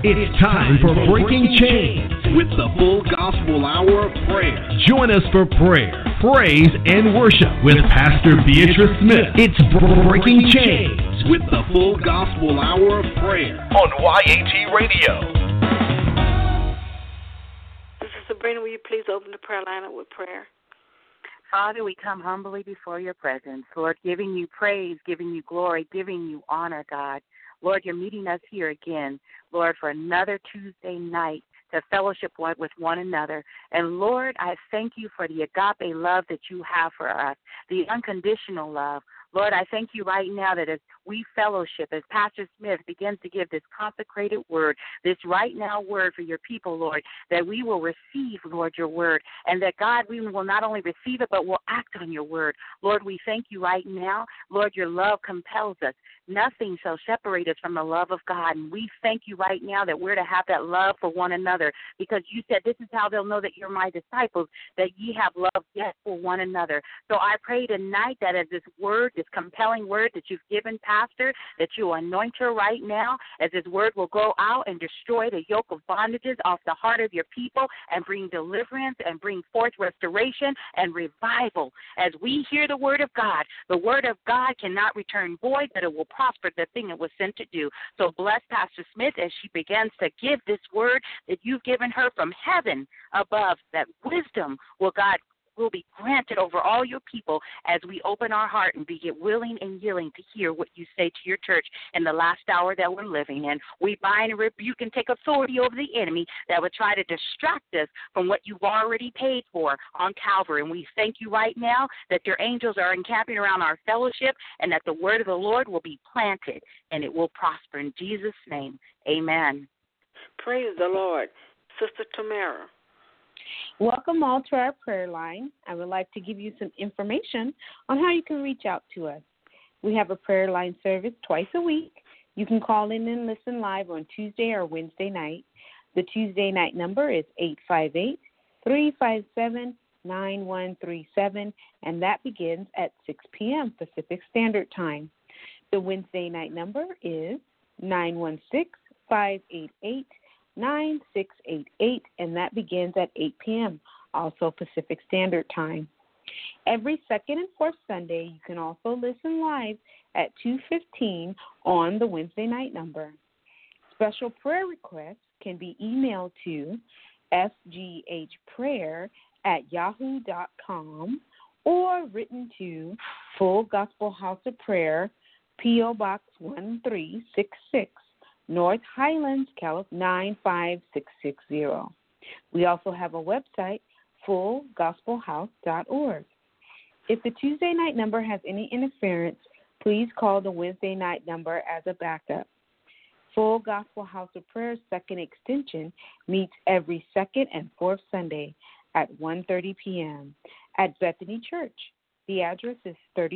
It's time for Breaking Chains with the Full Gospel Hour of Prayer. Join us for prayer, praise, and worship with Pastor Beatrice Smith. It's Breaking Chains with the Full Gospel Hour of Prayer on YAT Radio. This is Sabrina. Will you please open the prayer line up with prayer? Father, we come humbly before your presence, Lord, giving you praise, giving you glory, giving you honor, God. Lord, you're meeting us here again, Lord, for another Tuesday night to fellowship with one another. And, Lord, I thank you for the agape love that you have for us, the unconditional love. Lord, I thank you right now that as we fellowship, as Pastor Smith begins to give this consecrated word, this right now word for your people, Lord, that we will receive, Lord, your word, and that, God, we will not only receive it, but will act on your word. Lord, we thank you right now. Lord, your love compels us. Nothing shall separate us from the love of God, and we thank you right now that we're to have that love for one another, because you said this is how they'll know that you're my disciples, that ye have love yet for one another. So I pray tonight that as this word, this compelling word that you've given, Pastor, that you anoint her right now, as this word will go out and destroy the yoke of bondages off the heart of your people and bring deliverance and bring forth restoration and revival. As we hear the word of God cannot return void, but it will prosper the thing it was sent to do. So bless Pastor Smith as she begins to give this word that you've given her from heaven above, that wisdom will be granted over all your people as we open our heart and be willing and yielding to hear what you say to your church in the last hour that we're living in. We bind and rebuke and take authority over the enemy that would try to distract us from what you've already paid for on Calvary. And we thank you right now that your angels are encamping around our fellowship and that the word of the Lord will be planted and it will prosper. In Jesus' name, amen. Praise the Lord. Sister Tamara. Welcome all to our prayer line. I would like to give you some information on how you can reach out to us. We have a prayer line service twice a week. You can call in and listen live on Tuesday or Wednesday night. The Tuesday night number is 858-357-9137, and that begins at 6 p.m. Pacific Standard Time. The Wednesday night number is 916-588-9688, and that begins at 8 p.m., also Pacific Standard Time. Every second and fourth Sunday, you can also listen live at 2:15 on the Wednesday night number. Special prayer requests can be emailed to sghprayer@yahoo.com or written to Full Gospel House of Prayer, P.O. Box 1366, North Highlands, California, 95660. We also have a website, fullgospelhouse.org. If the Tuesday night number has any interference, please call the Wednesday night number as a backup. Full Gospel House of Prayer second extension meets every second and fourth Sunday at 1:30 p.m. at Bethany Church. The address is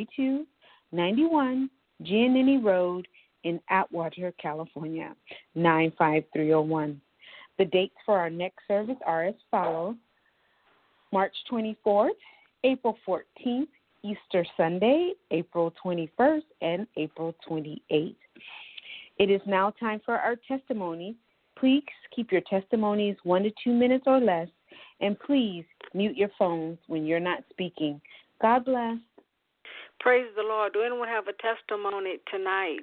3291 Giannini Road in Atwater, California, 95301. The dates for our next service are as follows: March 24th, April 14th, Easter Sunday, April 21st, and April 28th. It is now time for our testimonies. Please keep your testimonies 1 to 2 minutes or less, and please mute your phones when you're not speaking. God bless. Praise the Lord. Do anyone have a testimony tonight?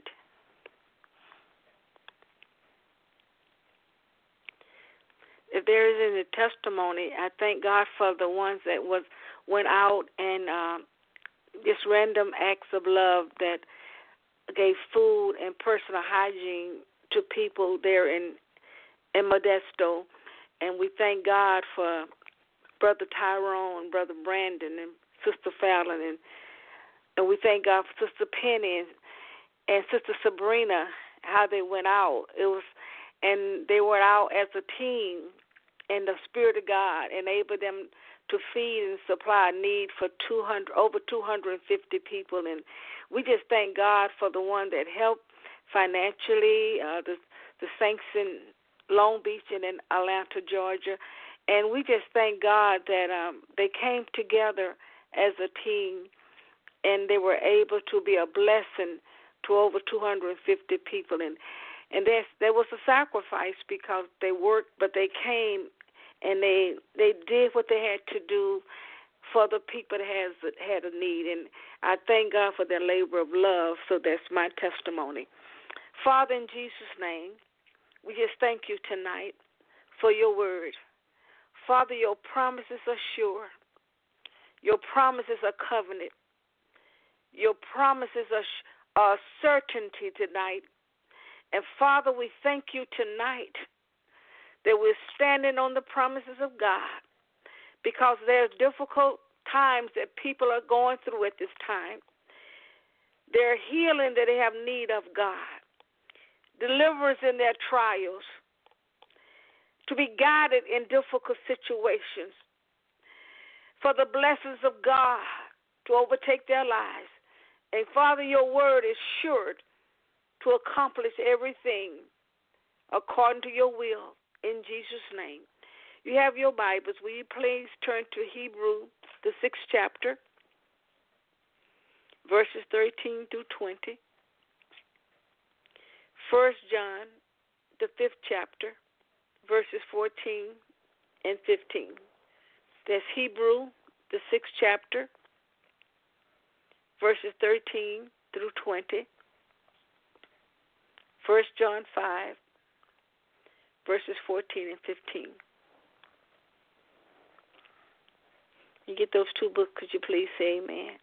If there is any testimony, I thank God for the ones that went out and just random acts of love that gave food and personal hygiene to people there in Modesto. And we thank God for Brother Tyrone, Brother Brandon, and Sister Fallon. And we thank God for Sister Penny and Sister Sabrina, how they went out. And they were out as a team, and the Spirit of God enabled them to feed and supply a need for over 250 people. And we just thank God for the one that helped financially, the saints in Long Beach and in Atlanta, Georgia. And we just thank God that they came together as a team, and they were able to be a blessing to over 250 people. And And there was a sacrifice because they worked, but they came and they did what they had to do for the people that had a need. And I thank God for their labor of love, so that's my testimony. Father, in Jesus' name, we just thank you tonight for your word. Father, your promises are sure. Your promises are covenant. Your promises are certainty tonight. And Father, we thank you tonight that we're standing on the promises of God, because there's difficult times that people are going through at this time. They're healing that they have need of God, deliverance in their trials, to be guided in difficult situations, for the blessings of God to overtake their lives. And Father, your word is sure to accomplish everything according to your will, in Jesus' name. You have your Bibles. Will you please turn to Hebrew, the 6th chapter, verses 13 through 20. 1 John, the 5th chapter, verses 14 and 15. That's Hebrew, the 6th chapter, verses 13 through 20. 1 John 5, verses 14 and 15. You get those two books, could you please say amen?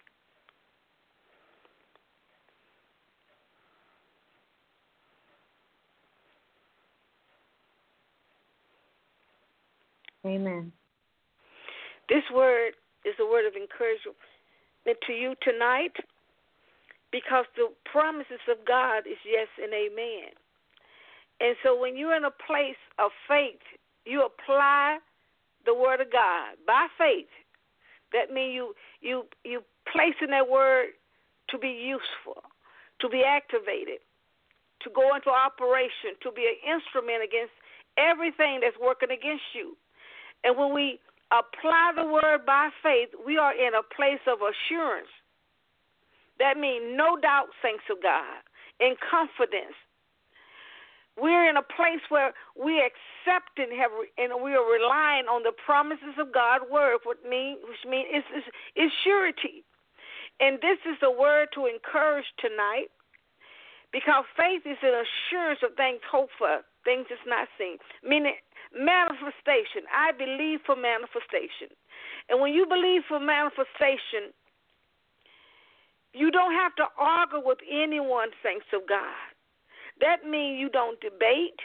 Amen. This word is a word of encouragement to you tonight, because the promises of God is yes and amen. And so when you're in a place of faith, you apply the word of God by faith. That means you placing that word to be useful, to be activated, to go into operation, to be an instrument against everything that's working against you. And when we apply the word by faith, we are in a place of assurance. That means no doubt, saints of God, in confidence. We're in a place where we accept and we are relying on the promises of God's word, which means it's surety. And this is a word to encourage tonight, because faith is an assurance of things hoped for, things that's not seen. Meaning manifestation. I believe for manifestation. And when you believe for manifestation, you don't have to argue with anyone, saints of God. That means you don't debate.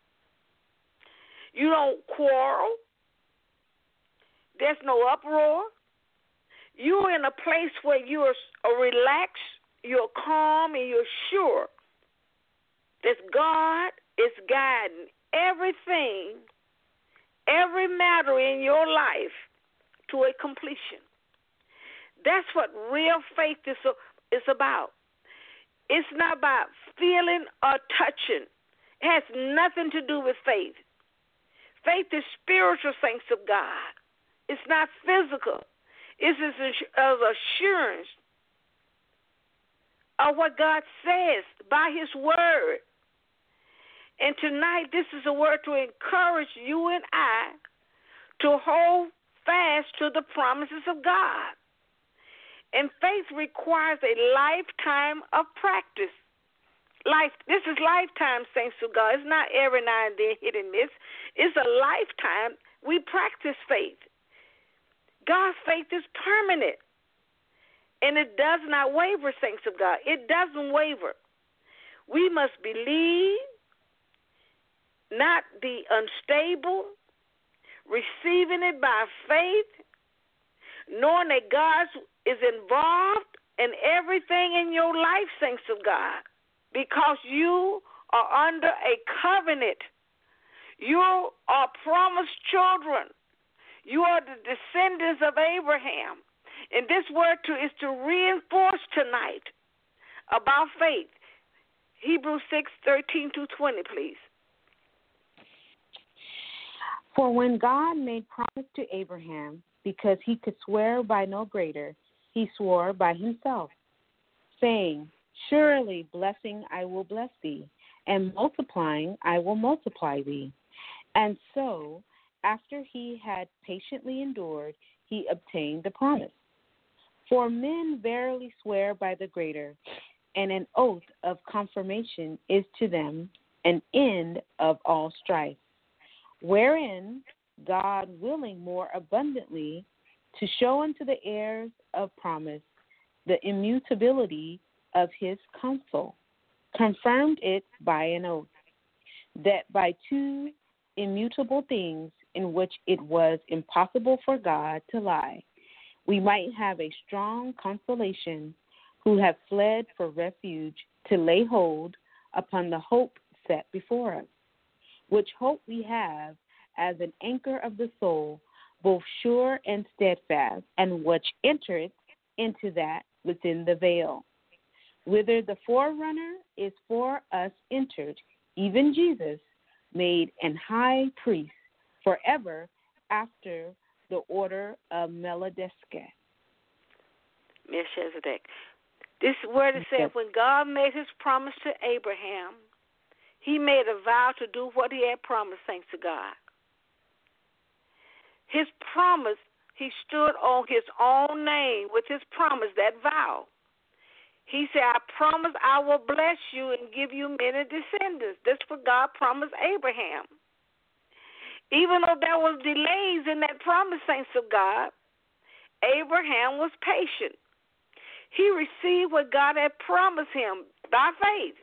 You don't quarrel. There's no uproar. You're in a place where you're relaxed, you're calm, and you're sure that God is guiding everything, every matter in your life to a completion. That's what real faith is about. It's not about feeling or touching. It has nothing to do with faith. Faith is spiritual, saints of God. It's not physical. It's an assurance of what God says by his word. And tonight, this is a word to encourage you and I to hold fast to the promises of God. And faith requires a lifetime of practice. This is lifetime, saints of God. It's not every now and then hit and miss. It's a lifetime. We practice faith. God's faith is permanent. And it does not waver, saints of God. It doesn't waver. We must believe, not be unstable, receiving it by faith, knowing that God is involved in everything in your life, saints of God, because you are under a covenant. You are promised children. You are the descendants of Abraham. And this word is to reinforce tonight about faith. Hebrews 6:13-20, please. For when God made promise to Abraham, because he could swear by no greater, he swore by himself, saying, surely blessing I will bless thee, and multiplying I will multiply thee. And so, after he had patiently endured, he obtained the promise. For men verily swear by the greater, and an oath of confirmation is to them an end of all strife, wherein God willing more abundantly to show unto the heirs of promise the immutability of his counsel, confirmed it by an oath, that by two immutable things in which it was impossible for God to lie, we might have a strong consolation who have fled for refuge to lay hold upon the hope set before us, which hope we have as an anchor of the soul, both sure and steadfast, and which entereth into that within the veil, whither the forerunner is for us entered, even Jesus, made an high priest forever after the order of Melchizedek. This word is said, when God made his promise to Abraham, he made a vow to do what he had promised, thanks to God. His promise, he stood on his own name with his promise, that vow. He said, I promise I will bless you and give you many descendants. That's what God promised Abraham. Even though there was delays in that promise, saints of God, Abraham was patient. He received what God had promised him by faith.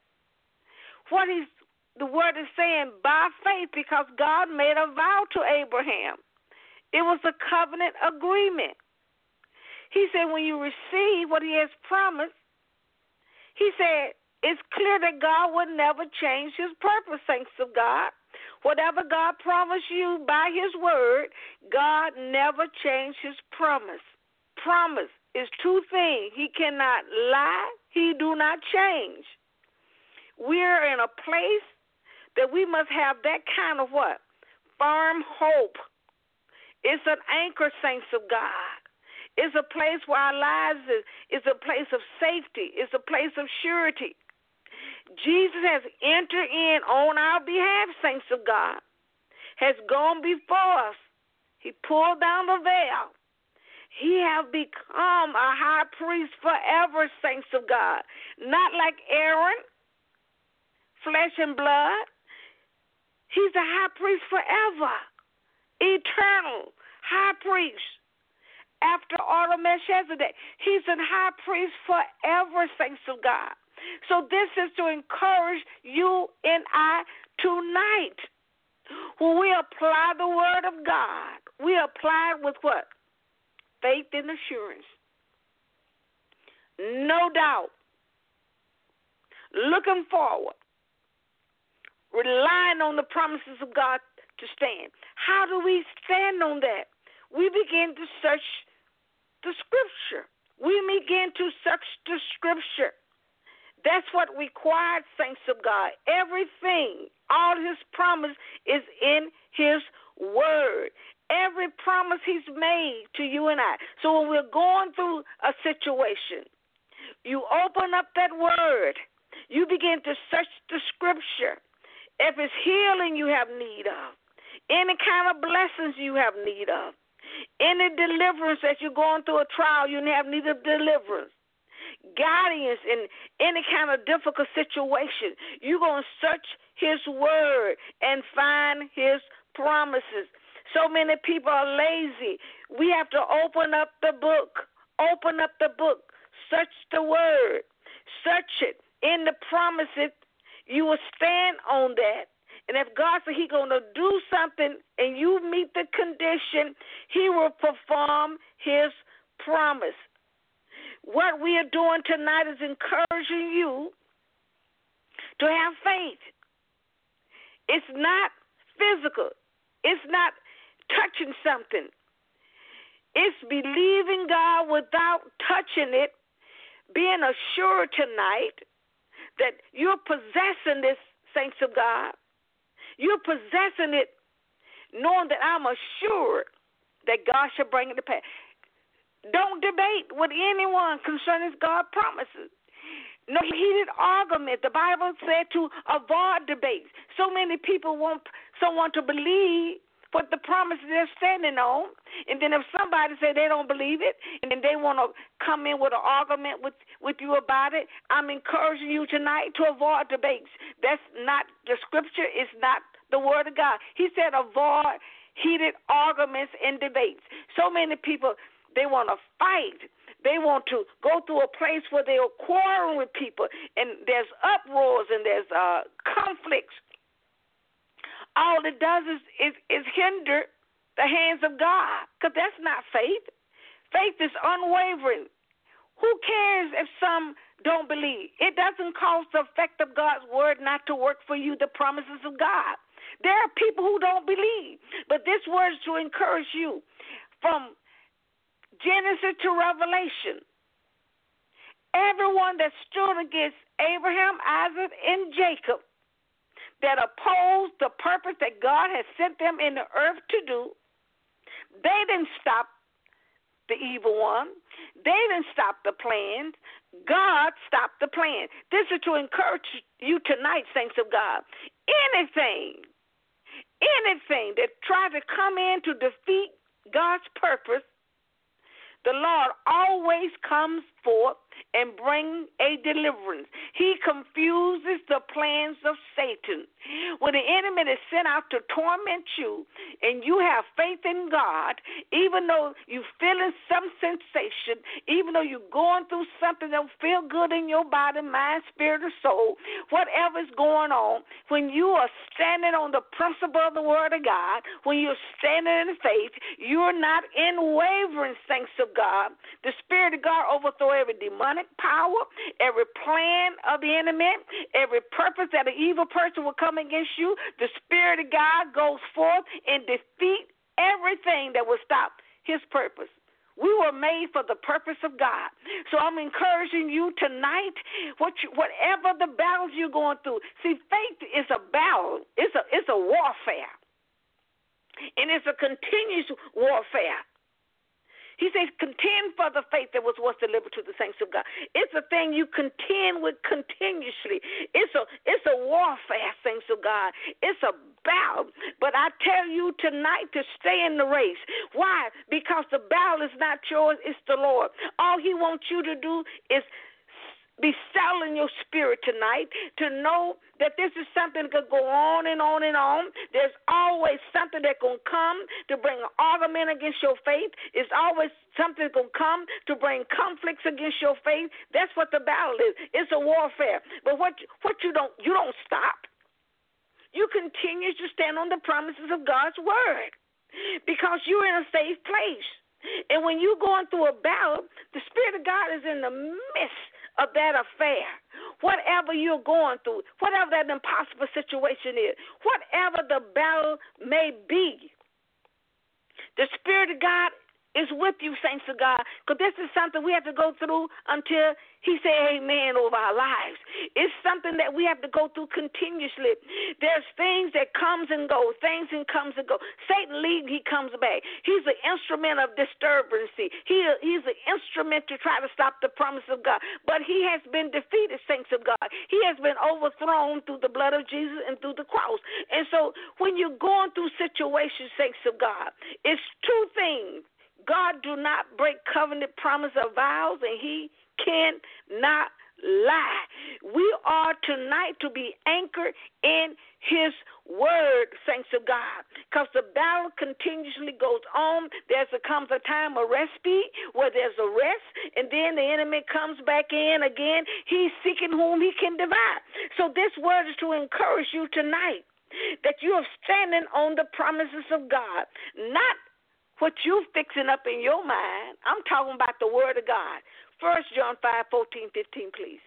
The word is saying by faith, because God made a vow to Abraham. It was a covenant agreement. He said when you receive what he has promised, he said it's clear that God would never change his purpose, saints of God. Whatever God promised you by his word, God never changed his promise. Promise is two things. He cannot lie. He do not change. We're in a place that we must have that kind of what? Firm hope. It's an anchor, saints of God. It's a place where our lives is a place of safety. It's a place of surety. Jesus has entered in on our behalf, saints of God, has gone before us. He pulled down the veil. He has become a high priest forever, saints of God. Not like Aaron, flesh and blood. He's a high priest forever, eternal high priest. After order of Melchizedek, he's a high priest forever, saints of God. So this is to encourage you and I tonight. When we apply the word of God, we apply it with what? Faith and assurance. No doubt. Looking forward. Relying on the promises of God to stand. How do we stand on that? We begin to search the Scripture. We begin to search the Scripture. That's what required, saints of God. Everything, all his promise is in his word. Every promise he's made to you and I. So when we're going through a situation, you open up that word. You begin to search the Scripture. If it's healing you have need of, any kind of blessings you have need of, any deliverance that you're going through a trial, you have need of deliverance. Guidance in any kind of difficult situation, you're going to search his word and find his promises. So many people are lazy. We have to open up the book. Open up the book. Search the word. Search it. In the promises, you will stand on that. And if God said he's going to do something and you meet the condition, he will perform his promise. What we are doing tonight is encouraging you to have faith. It's not physical. It's not touching something. It's believing God without touching it, being assured tonight that you're possessing this, saints of God. You're possessing it knowing that I'm assured that God shall bring it to pass. Don't debate with anyone concerning God's promises. No heated argument. The Bible said to avoid debates. So many people want someone to believe what the promise they're standing on, and then if somebody say they don't believe it, and then they want to come in with an argument with you about it, I'm encouraging you tonight to avoid debates. That's not the scripture. It's not the word of God. He said avoid heated arguments and debates. So many people, they want to fight. They want to go through a place where they are quarreling with people, and there's uproars and there's conflicts. All it does is hinder the hands of God, because that's not faith. Faith is unwavering. Who cares if some don't believe? It doesn't cause the effect of God's word not to work for you, the promises of God. There are people who don't believe, but this word is to encourage you. From Genesis to Revelation, everyone that stood against Abraham, Isaac, and Jacob, that opposed the purpose that God has sent them in the earth to do, they didn't stop the evil one. They didn't stop the plan. God stopped the plan. This is to encourage you tonight, saints of God. Anything that tries to come in to defeat God's purpose, the Lord always comes forth and brings a deliverance. He confuses the plans of Satan. When the enemy is sent out to torment you and you have faith in God, even though you're feeling some sensation, even though you're going through something that don't feel good in your body, mind, spirit, or soul, whatever is going on, when you are standing on the principle of the Word of God, when you're standing in faith, you're not in wavering, saints of God. The Spirit of God overthrow every demonic power, every plan of the enemy, every purpose that an evil person will come against you. The Spirit of God goes forth and defeat everything that will stop his purpose. We were made for the purpose of God. So I'm encouraging you tonight, whatever the battles you're going through. See, faith is a battle. It's a warfare. And it's a continuous warfare. He says, contend for the faith that was once delivered to the saints of God. It's a thing you contend with continuously. It's a warfare, saints of God. It's a battle. But I tell you tonight to stay in the race. Why? Because the battle is not yours, it's the Lord. All he wants you to do is be settled in your spirit tonight to know that this is something that could go on and on and on. There's always something that can come to bring an argument against your faith. It's always something that can come to bring conflicts against your faith. That's what the battle is. It's a warfare. But what you don't stop. You continue to stand on the promises of God's word because you're in a safe place. And when you're going through a battle, the Spirit of God is in the midst of that affair. Whatever you're going through, whatever that impossible situation is, whatever the battle may be, the Spirit of God is with you, saints of God, because this is something we have to go through until he say amen over our lives. It's something that we have to go through continuously. There's things that comes and goes, things that comes and goes. Satan leaves, he comes back. He's the instrument of disturbance. He's the instrument to try to stop the promise of God. But he has been defeated, saints of God. He has been overthrown through the blood of Jesus and through the cross. And so when you're going through situations, saints of God, it's two things. God do not break covenant promise or vows, and he cannot lie. We are tonight to be anchored in his word, saints of God, because the battle continuously goes on. There comes a time of respite where there's a rest, and then the enemy comes back in again. He's seeking whom he can devour. So this word is to encourage you tonight that you are standing on the promises of God, not what you fixing up in your mind. I'm talking about the word of God. 1 John 5:14-15, please.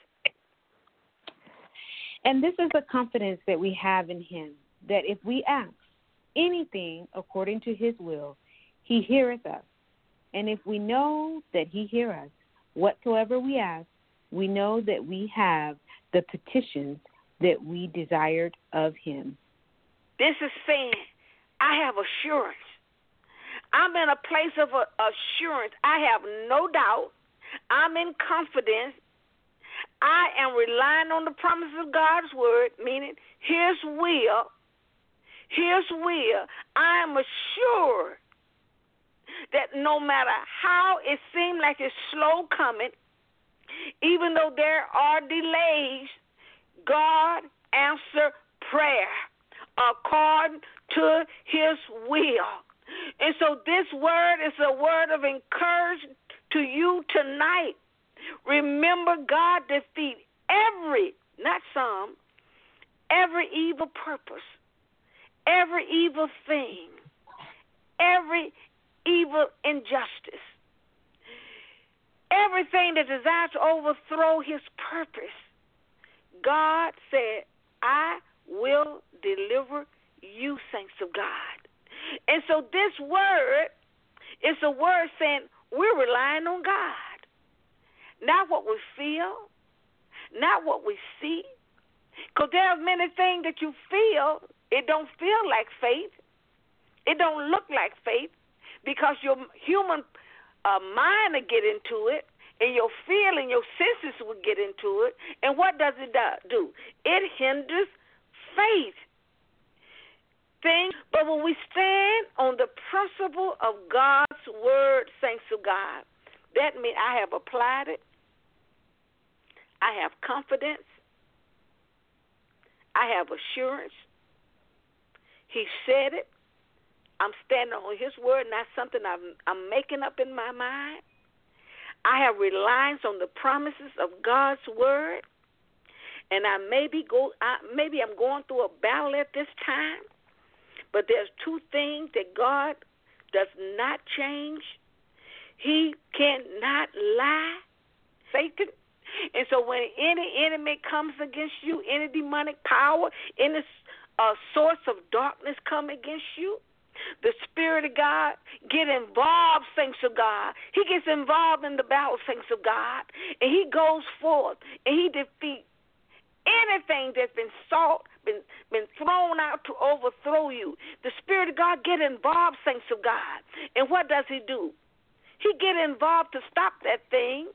And this is the confidence that we have in him, that if we ask anything according to his will, he heareth us. And if we know that he heareth us, whatsoever we ask, we know that we have the petitions that we desired of him. This is saying, I have assurance. I'm in a place of assurance. I have no doubt. I'm in confidence. I am relying on the promises of God's word, meaning his will. His will. I am assured that no matter how it seems like it's slow coming, even though there are delays, God answers prayer according to his will. And so this word is a word of encouragement to you tonight. Remember, God defeat every, not some, every evil purpose, every evil thing, every evil injustice, everything that desires to overthrow his purpose. God said, I will deliver you, saints of God. And so this word is a word saying we're relying on God. Not what we feel, not what we see. Because there are many things that you feel, it don't feel like faith. It don't look like faith because your human mind will get into it, and your feeling, your senses will get into it. And what does it do? It hinders faith. But when we stand on the principle of God's word, saints of God, that means I have applied it. I have confidence. I have assurance. He said it. I'm standing on his word, not something I'm making up in my mind. I have reliance on the promises of God's word. And maybe I'm going through a battle at this time. But there's two things that God does not change. He cannot lie, Satan. And so when any enemy comes against you, any demonic power, any source of darkness come against you, the Spirit of God get involved, saints of God. He gets involved in the battle, saints of God. And he goes forth and he defeats anything that's been sought, been thrown out to overthrow you. The Spirit of God get involved, saints of God. And what does he do? He get involved to stop that thing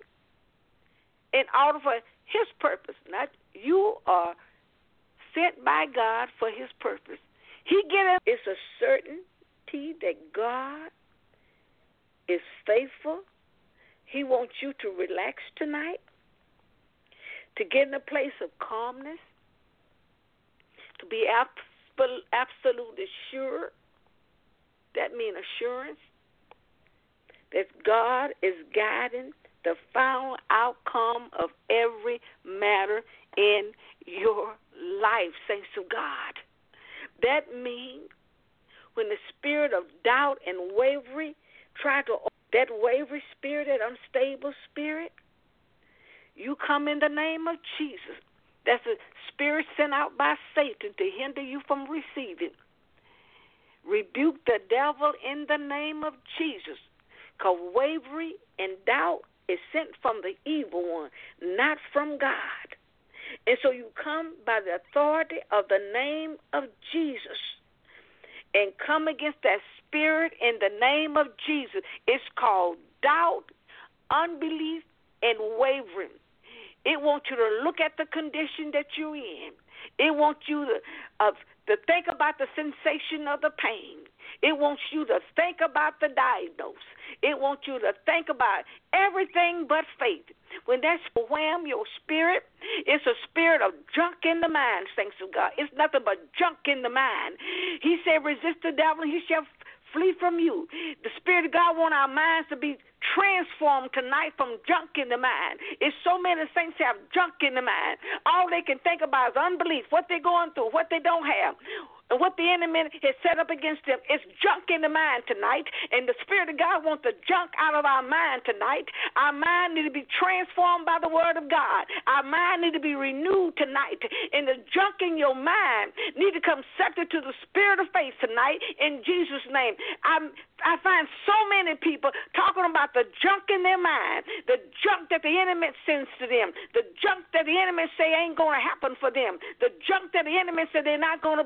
in order for his purpose. Not you are sent by God for his purpose. It's a certainty that God is faithful. He wants you to relax tonight, to get in a place of calmness, to be absolutely sure. That means assurance that God is guiding the final outcome of every matter in your life, saints of God. That means when the spirit of doubt and wavering that wavering spirit, that unstable spirit, you come in the name of Jesus. That's a spirit sent out by Satan to hinder you from receiving. Rebuke the devil in the name of Jesus. Because wavering and doubt is sent from the evil one, not from God. And so you come by the authority of the name of Jesus and come against that spirit in the name of Jesus. It's called doubt, unbelief, and wavering. It wants you to look at the condition that you're in. It wants you to think about the sensation of the pain. It wants you to think about the diagnosis. It wants you to think about everything but faith. When that's wham, your spirit, it's a spirit of junk in the mind, saints of God. It's nothing but junk in the mind. He said, resist the devil, and he shall flee from you. The Spirit of God wants our minds to be transformed tonight from junk in the mind. It's so many saints have junk in the mind. All they can think about is unbelief, what they're going through, what they don't have, and what the enemy has set up against them. It's junk in the mind tonight, and the Spirit of God wants the junk out of our mind tonight. Our mind needs to be transformed by the Word of God. Our mind needs to be renewed tonight, and the junk in your mind needs to come subject to the Spirit of faith tonight in Jesus' name. I find so many people talking about the junk in their mind, the junk that the enemy sends to them, the junk that the enemy say ain't going to happen for them, the junk that the enemy said they're not going to be healed.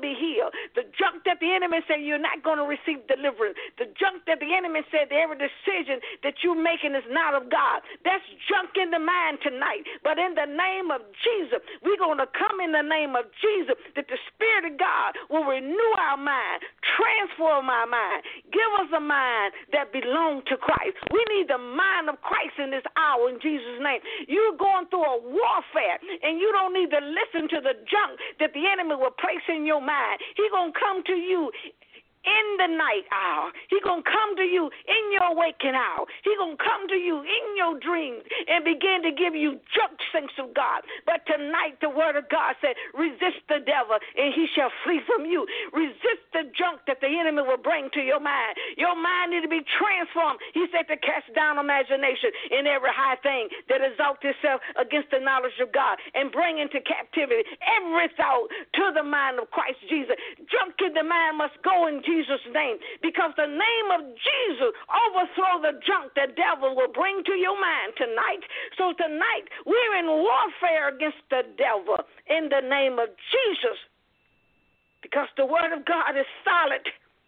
fail, the junk that the enemy said you're not going to receive deliverance, the junk that the enemy said every decision that you're making is not of God. That's junk in the mind tonight. But in the name of Jesus, we're going to come in the name of Jesus, that the Spirit of God will renew our mind, transform our mind, give us a mind that belongs to Christ. We need the mind of Christ in this hour in Jesus' name. You're going through a warfare, and you don't need to listen to the junk that the enemy will place in your mind. He's going to come to you in the night hour. He's going to come to you in your waking hour. He's going to come to you in your dreams and begin to give you junk, saints of God. But tonight the word of God said, resist the devil and he shall flee from you. Resist the junk that the enemy will bring to your mind. Your mind needs to be transformed. He said to cast down imagination in every high thing that exalts itself against the knowledge of God, and bring into captivity every thought to the mind of Christ Jesus. Junk in the mind must go in Jesus' name, because the name of Jesus overthrow the junk the devil will bring to your mind tonight. So tonight we're in warfare against the devil in the name of Jesus, because the word of God is solid.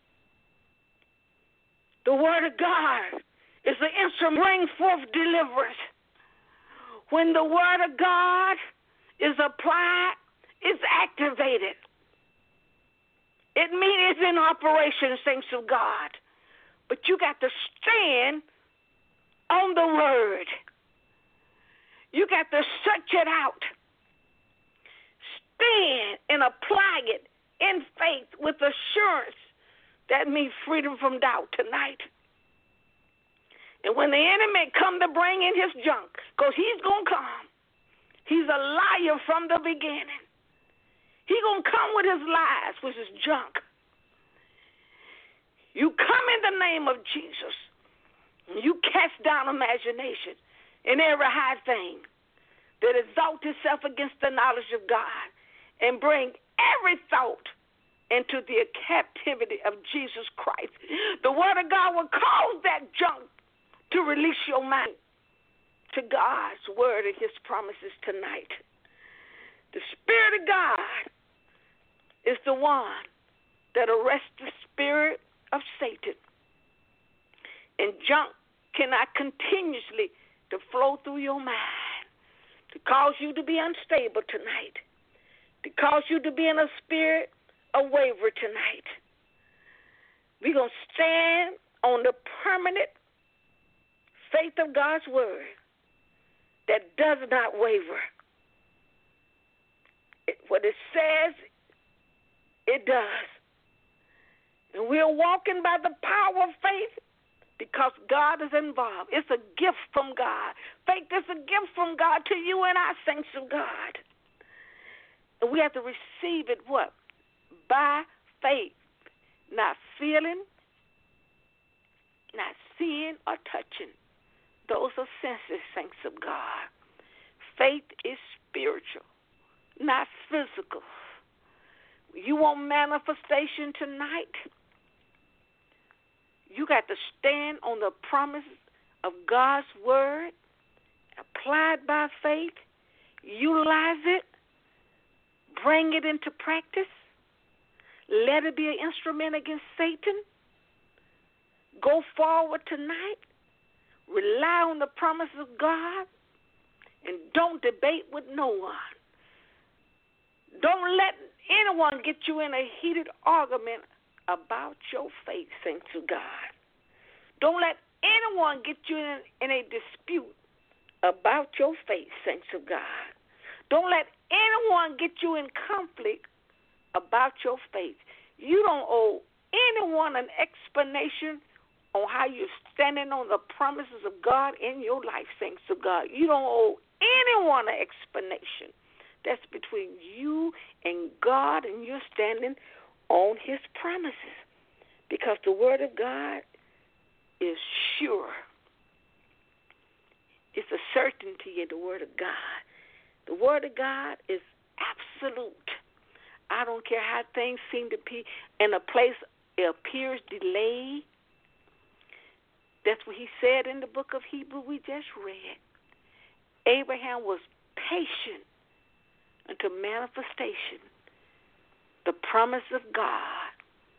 The word of God is the instrument bring forth deliverance. When the word of God is applied, it's activated. It means it's in operation, saints of God. But you got to stand on the word. You got to search it out. Stand and apply it in faith with assurance. That means freedom from doubt tonight. And when the enemy come to bring in his junk, because he's going to come. He's a liar from the beginning. He's going to come with his lies, which is junk. You come in the name of Jesus. You cast down imagination in every high thing that exalts itself against the knowledge of God, and bring every thought into the captivity of Jesus Christ. The word of God will cause that junk to release your mind to God's word and his promises tonight. The Spirit of God is the one that arrests the spirit of Satan. And junk cannot continuously to flow through your mind to cause you to be unstable tonight, to cause you to be in a spirit of waver tonight. We're going to stand on the permanent faith of God's word that does not waver. What it says, it does. And we're walking by the power of faith because God is involved. It's a gift from God. Faith is a gift from God to you and our saints of God. And we have to receive it what? By faith. Not feeling, not seeing or touching. Those are senses, saints of God. Faith is spiritual, not physical. You want manifestation tonight? You got to stand on the promise of God's word, apply it by faith, utilize it, bring it into practice, let it be an instrument against Satan. Go forward tonight, rely on the promise of God, and don't debate with no one. Don't let anyone get you in a heated argument about your faith, saints of God. Don't let anyone get you in a dispute about your faith, saints of God. Don't let anyone get you in conflict about your faith. You don't owe anyone an explanation on how you're standing on the promises of God in your life, saints of God. You don't owe anyone an explanation. That's between you and God, and you're standing on his promises, because the word of God is sure. It's a certainty in the word of God. The word of God is absolute. I don't care how things seem to be in a place it appears delayed. That's what he said in the book of Hebrews we just read. Abraham was patient until manifestation. the promise of God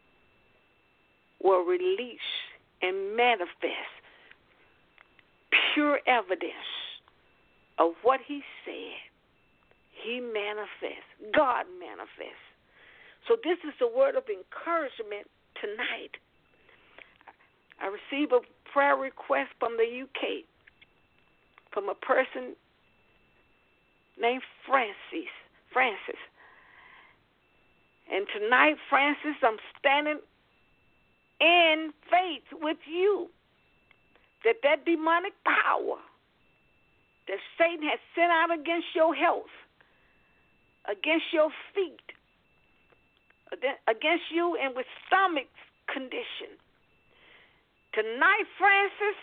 will release and manifest pure evidence of what he said. He manifests. God manifests. So this is a word of encouragement tonight. I received a prayer request from the UK from a person named Francis. And tonight, Francis, I'm standing in faith with you that demonic power that Satan has sent out against your health, against your feet, against you and with stomach condition. Tonight, Francis,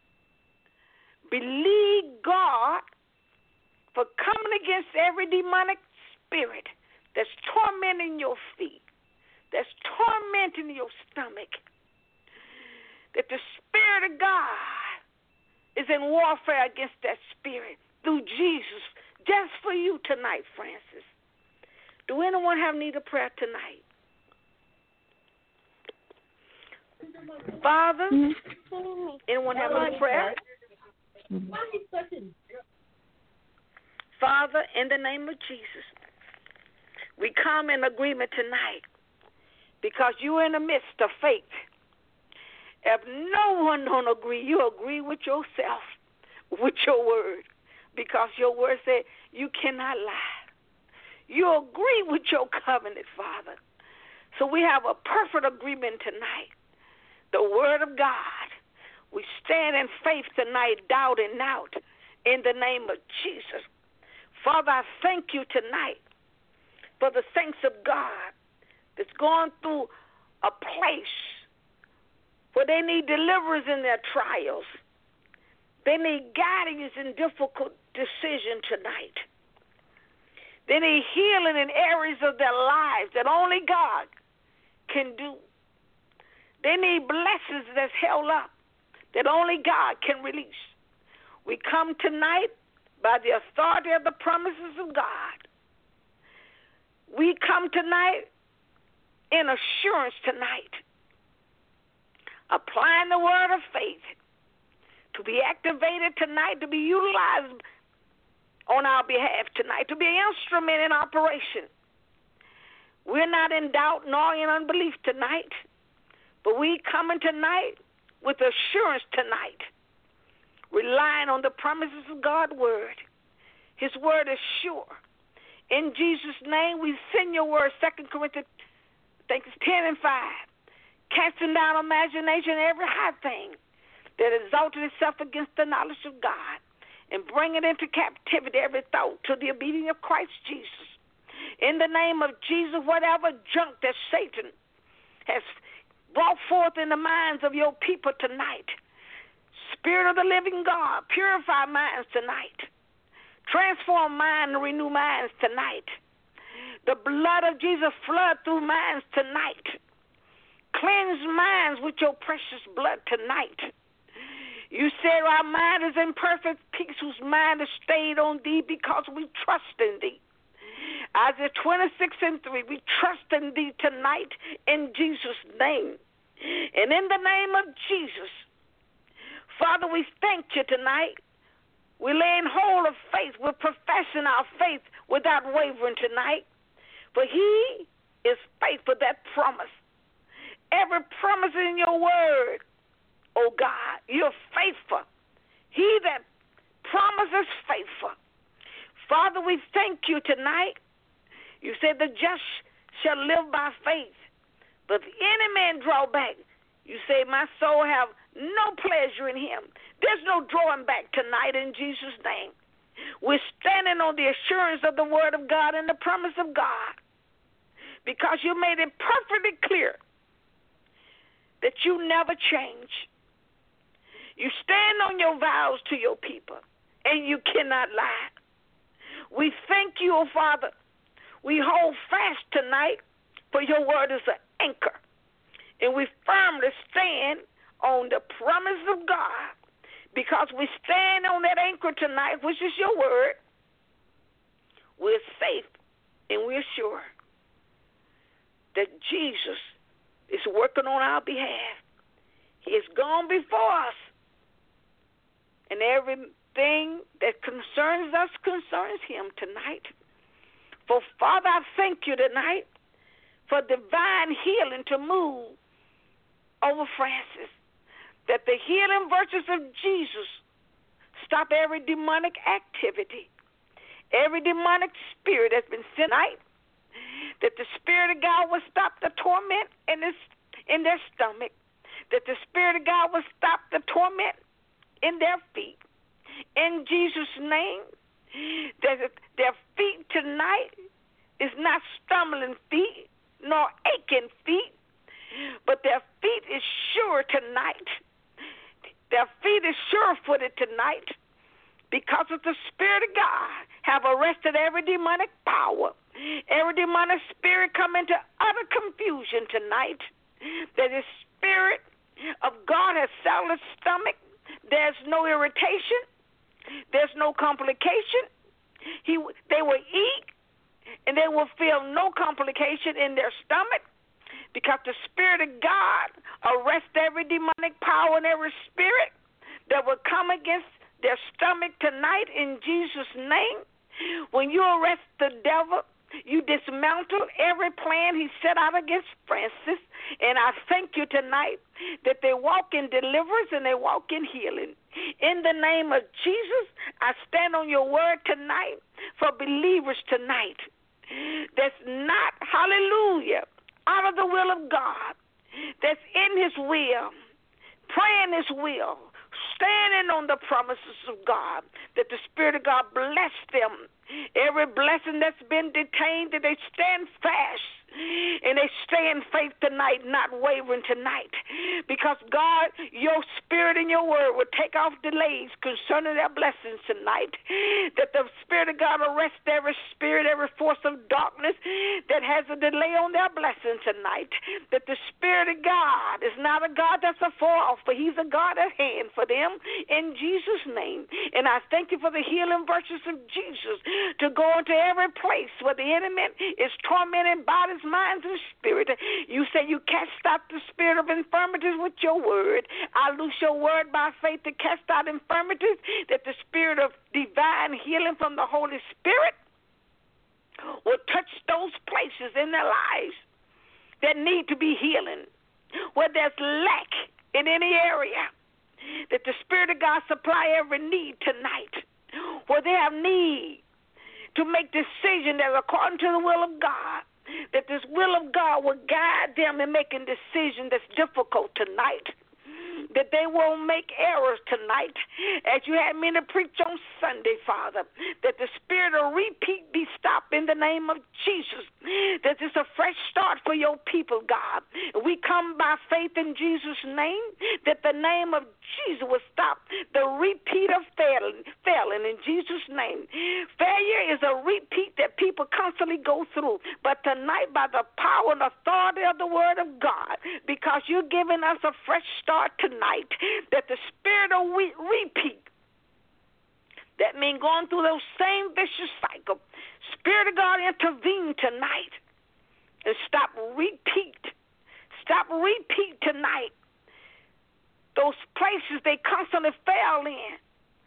believe God for coming against every demonic spirit that's tormenting your feet, that's tormenting your stomach, that the Spirit of God is in warfare against that spirit through Jesus, just for you tonight, Francis. Do anyone have need of prayer tonight? Father, anyone have any prayer? Father, in the name of Jesus, we come in agreement tonight because you're in the midst of faith. If no one don't agree, you agree with yourself, with your word, because your word said you cannot lie. You agree with your covenant, Father. So we have a perfect agreement tonight. The word of God. We stand in faith tonight, doubting not, in the name of Jesus. Father, I thank you tonight for the saints of God that's going through a place where they need deliverance in their trials. They need guidance in difficult decisions tonight. They need healing in areas of their lives that only God can do. They need blessings that's held up that only God can release. We come tonight by the authority of the promises of God. We come tonight in assurance tonight, applying the word of faith to be activated tonight, to be utilized on our behalf tonight, to be an instrument in operation. We're not in doubt nor in unbelief tonight, but we coming tonight with assurance tonight, relying on the promises of God's word. His word is sure. In Jesus' name, we send your word, 2 Corinthians, I think it's 10 and 5, casting down imagination and every high thing that exalted itself against the knowledge of God, and bringing into captivity every thought to the obedience of Christ Jesus. In the name of Jesus, whatever junk that Satan has brought forth in the minds of your people tonight, Spirit of the living God, purify minds tonight. Transform minds and renew minds tonight. The blood of Jesus flood through minds tonight. Cleanse minds with your precious blood tonight. You said our mind is in perfect peace, whose mind is stayed on thee because we trust in thee. Isaiah 26 and 3, we trust in thee tonight in Jesus' name. And in the name of Jesus, Father, we thank you tonight. We're laying hold of faith. We're professing our faith without wavering tonight. For he is faithful, that promise. Every promise in your word, oh God, you're faithful. He that promises faithful. Father, we thank you tonight. You said the just shall live by faith. But if any man draw back, you say my soul have no pleasure in him. There's no drawing back tonight in Jesus' name. We're standing on the assurance of the word of God and the promise of God, because you made it perfectly clear that you never change. You stand on your vows to your people, and you cannot lie. We thank you, oh Father. We hold fast tonight, for your word is an anchor. And we firmly stand on the promise of God, because we stand on that anchor tonight, which is your word. We're safe and we're sure. that Jesus is working on our behalf. He has gone before us, and everything that concerns us concerns him tonight. For, Father, I thank you tonight for divine healing to move over Francis, that the healing virtues of Jesus stop every demonic activity, every demonic spirit that's been sent out, that the Spirit of God will stop the torment in their stomach, that the Spirit of God will stop the torment in their feet. In Jesus' name, that their feet tonight is not stumbling feet nor aching feet, but their feet is sure tonight. Their feet is sure-footed tonight because of the Spirit of God have arrested every demonic power. Every demonic spirit come into utter confusion tonight. That the Spirit of God has settled its stomach. There's no irritation. There's no complication. They will eat, and they will feel no complication in their stomach because the Spirit of God arrests every demonic power and every spirit that will come against their stomach tonight in Jesus' name. When you arrest the devil, you dismantle every plan he set out against Francis. And I thank you tonight that they walk in deliverance and they walk in healing. In the name of Jesus, I stand on your word tonight for believers tonight that's not, hallelujah, out of the will of God, that's in his will, praying his will, standing on the promises of God, that the Spirit of God bless them. Every blessing that's been detained, that they stand fast and they stay in faith tonight, not wavering tonight. Because, God, your Spirit and your word will take off delays concerning their blessings tonight. That the Spirit of God arrest every spirit, every force of darkness that has a delay on their blessing tonight. That the Spirit of God is not a God that's afar off, but he's a God at hand for them in Jesus' name. And I thank you for the healing virtues of Jesus to go into every place where the enemy is tormenting bodies, minds, and spirit. You say you cast out the spirit of infirmities with your word. I loose your word by faith to cast out infirmities, that the spirit of divine healing from the Holy Spirit will touch those places in their lives that need to be healing, where there's lack in any area, that the Spirit of God supply every need tonight, where they have need to make decisions that are according to the will of God, that this will of God will guide them in making decisions that's difficult tonight, that they won't make errors tonight, as you had me to preach on Sunday, Father, that the spirit of repeat be stopped in the name of Jesus, that it's a fresh start for your people, God. We come by faith in Jesus' name, that the name of Jesus will stop the repeat of failing in Jesus' name. Failure is a repeat that people constantly go through, but tonight, by the power and authority of the Word of God, because you're giving us a fresh start tonight, that the spirit of repeat, that means going through those same vicious cycle, Spirit of God intervene tonight and stop repeat tonight. Those places they constantly fail in,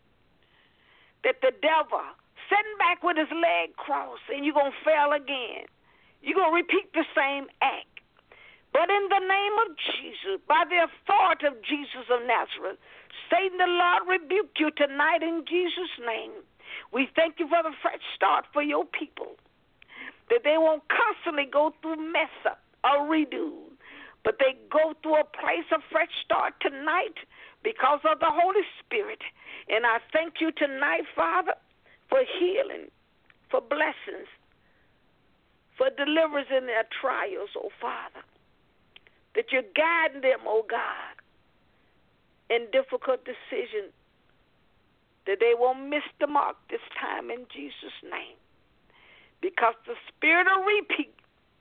that the devil sitting back with his leg crossed, and you're going to fail again. You're going to repeat the same act. But in the name of Jesus, by the authority of Jesus of Nazareth, Satan, the Lord, rebuke you tonight in Jesus' name. We thank you for the fresh start for your people, that they won't constantly go through mess up or redo, but they go through a place of fresh start tonight because of the Holy Spirit. And I thank you tonight, Father, for healing, for blessings, for deliverance in their trials, oh Father, that you're guiding them, oh God, in difficult decisions, that they won't miss the mark this time in Jesus' name, because the spirit of repeat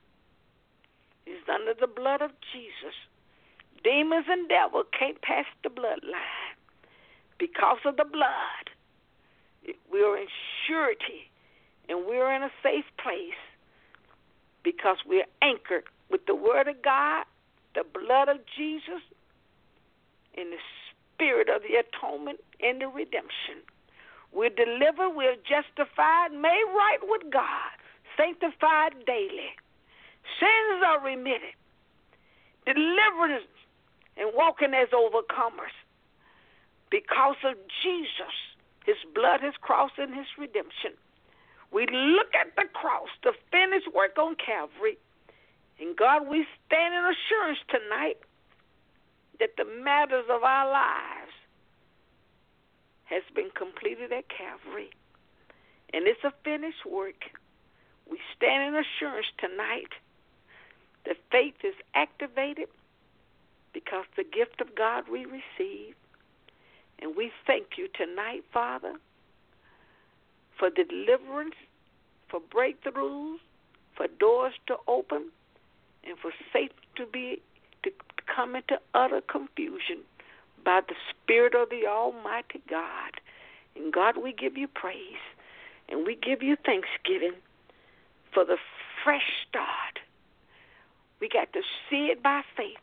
is under the blood of Jesus. Demons and devil can't pass the bloodline. Because of the blood, we are in surety, and we are in a safe place because we are anchored with the Word of God, the blood of Jesus, and the Spirit of the atonement and the redemption. We're delivered, we're justified, made right with God, sanctified daily. Sins are remitted. Deliverance and walking as overcomers. Because of Jesus, his blood, his cross, and his redemption. We look at the cross, the finished work on Calvary. And God, we stand in assurance tonight that the matters of our lives has been completed at Calvary. And it's a finished work. We stand in assurance tonight that faith is activated because the gift of God we receive. And we thank you tonight, Father, for deliverance, for breakthroughs, for doors to open, and for Satan to come into utter confusion by the Spirit of the Almighty God. And God, we give you praise, and we give you thanksgiving for the fresh start. We got to see it by faith.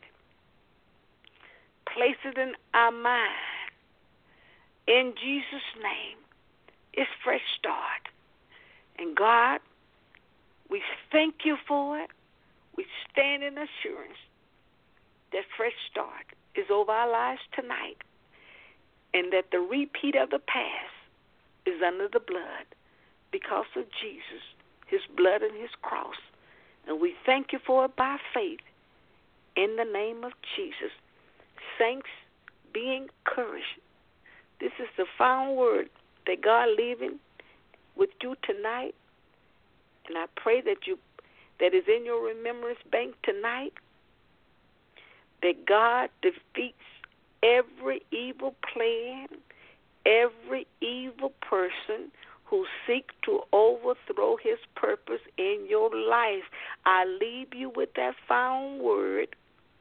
Place it in our mind. In Jesus' name, it's fresh start. And God, we thank you for it. We stand in assurance that fresh start is over our lives tonight, and that the repeat of the past is under the blood because of Jesus, his blood and his cross. And we thank you for it by faith in the name of Jesus. Saints, be encouraged. This is the final word that God leaving with you tonight. And I pray that is in your remembrance bank tonight, that God defeats every evil plan, every evil person who seeks to overthrow his purpose in your life. I leave you with that final word.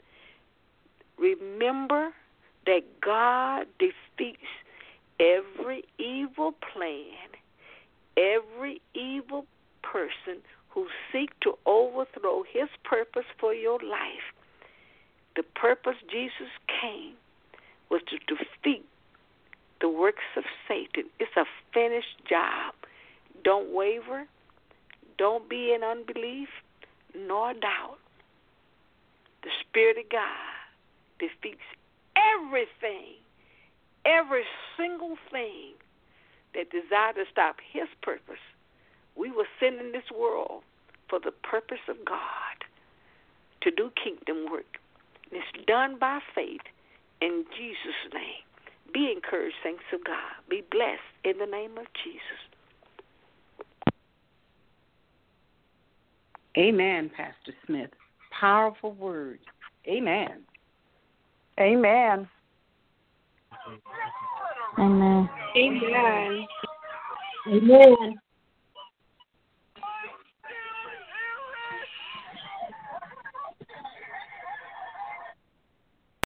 Remember that God defeats every evil plan, every evil person who seeks to overthrow his purpose for your life. The purpose Jesus came was to defeat the works of Satan. It's a finished job. Don't waver. Don't be in unbelief nor doubt. The Spirit of God defeats everything, every single thing that desires to stop his purpose. We were sent in this world for the purpose of God, to do kingdom work. And it's done by faith in Jesus' name. Be encouraged, saints of God. Be blessed in the name of Jesus. Amen, Pastor Smith. Powerful words. Amen. Amen. Amen. Amen. Amen.